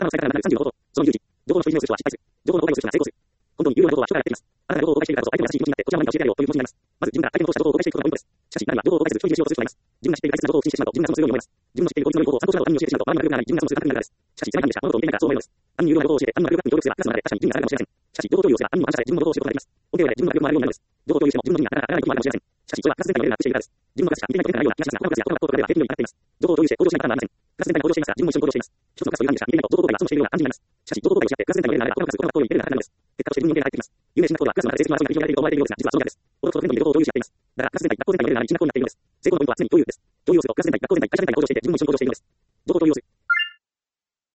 の最大から36と、その有事、情報の所持をする人は失敗する。情報の公開をする人は成功する。本当に有用な情報は人からやっています。あなたが情報を公開しているからこそ相手の優しい気持ちになって、こちらの何か教えてやろうという気持ちになります。まず自分が相手の通した情報を公開していくことがポイントです。しかし、何は情報を公開せず人にしようとする人がいます。自分が知っている大切な情報を気にしてしまうと、自分がそのするように思います。自分の知っている効率の良い情報を参考者など他人に教えてしまうと、周りには力がない、自分がそのする感覚になるからです。しかし、知らない感じでした。物事を見ていないからそう思えるのです。他人に有用な情報を教えて、他人の学力に協力すれば、クラスの中で確かに順位が上がるかもしれません。しかし、情報共有をすれば、他人にも感謝され、自分の情報を知ることができます。音程をやれ、自分の学力も上がるようになるのです。情報を共有しても、自分の順位が上がらないこともあるかもしれません。しかし、それはクラス全体のレベルがアップしているからです。自分の学しか見てないと見てないような気がしますが、他のクラスや他の学校とかでは平均より上がっています。情報を共有して向上しないパターンはありません。クラス全体が向上していますが、自分も一緒に向上しています。一つのクラスという感じでした。見てないと情報公開が損しているような感じになります。しかし、情報公開をし合って、クラス全体のレベルが上がれば、他のクラス、他の学校よりレベルが高くなるのです。結果として自分に音程が入ってきます。有名人なことはクラスの中で成績の争いが広がれていると思われているようですが、実はその逆です。男と全部に情報を共有し合っています。だから、クラス全体、学校全体のレベルが一致なことになっているのです。成功のポイントは常に共有です。共有をすると、クラス全体、学校全体、会社全体が向上していて、自分も一緒に向上しているのです。